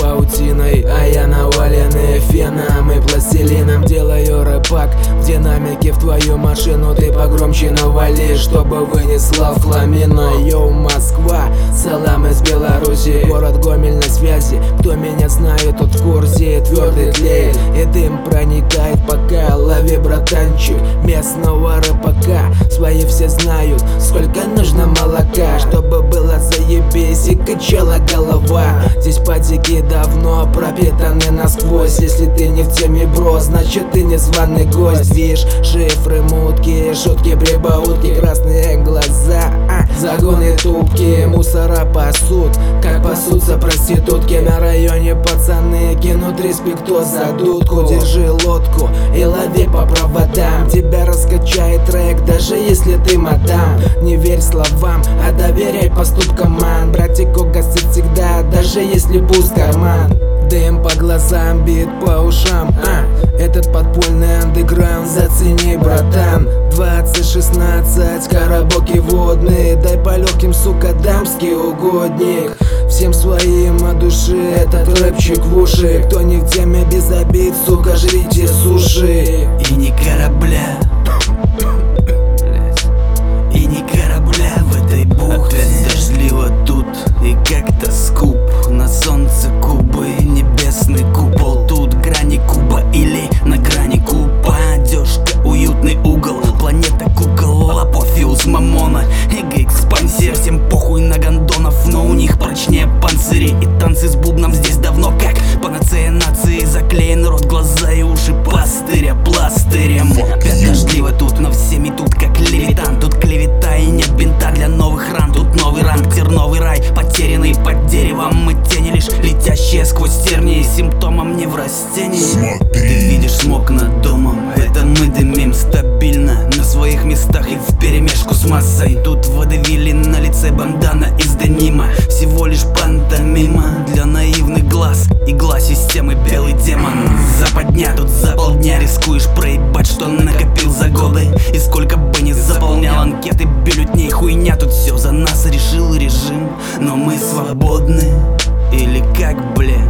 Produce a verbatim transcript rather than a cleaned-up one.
паутиной, а я наваленный феном и пластилином. Делаю рэпак в динамике в твою машину, ты погромче навали, чтобы вынесла в хламину. Йоу, Москва, салам из Беларуси, город Гомель на связи. Кто меня знает, тот в курсе, твердый тлеет и дым проникает пока. Лови, братанчик, местного рэпака, свои все знают, сколько нужно молока, чтобы было заебись и качала голова. Здесь падики давно пропитаны насквозь. Если ты не в теме, бро, значит ты незваный гость. Вишь, шифры, мутки, шутки, прибаутки, красные глаза, а, загоны тупки, мусора пасут, как пасутся проститутки. На районе пацаны кинут респекту за дудку. Держи лодку и лови по проводам, тебя раскачает трек, даже если ты мадам. Не верь словам, а доверяй поступкам, ман. Братик угасит всегда, даже если пуст карман. Дым по глазам, бит по ушам, а этот подпольный андеграунд зацени, братан. Двадцать шестнадцать, коробоки водные, дай по легким, сука, дамский угодник. Всем своим от души этот рэпчик в уши. Кто не в теме, без обид, сука, жрите суши. И не корабля, и не корабля в этой бухте. Дождливо тут и как-то скуп, на солнце кубы, небесный купол. Тут грани куба или на грани куба. Одежка, уютный угол, планета кукол, апофеоз мамона, эго-экспансия. Всем похуй на гондонов, но у них прочнее панцири. И танцы с бубном здесь давно как панацея нации. Заклеен рот, глаза и уши пастыря пластырем. Опять дождливо тут, но всеми тут как левитан. Тут клевета и нет бинта для новых ран. Тут новый ранг, терновый рай, потерянный под деревом. Мы тени лишь летящие сквозь тернии, симптомом не в растении. Смотри. Ты видишь смог над домом, это мы дымим стабильно на своих местах и вперемешку с массой. Тут водевили, на лице бандана из денима, всего лишь пантомима для наивных глаз. Игла системы, белый демон, западня. Тут за полдня рискуешь проебать, что накопил за годы. И сколько бы ни заполнял анкеты, бюллетней, хуйня. Тут все за нас решил режим, но мы свободны. Или как, бля?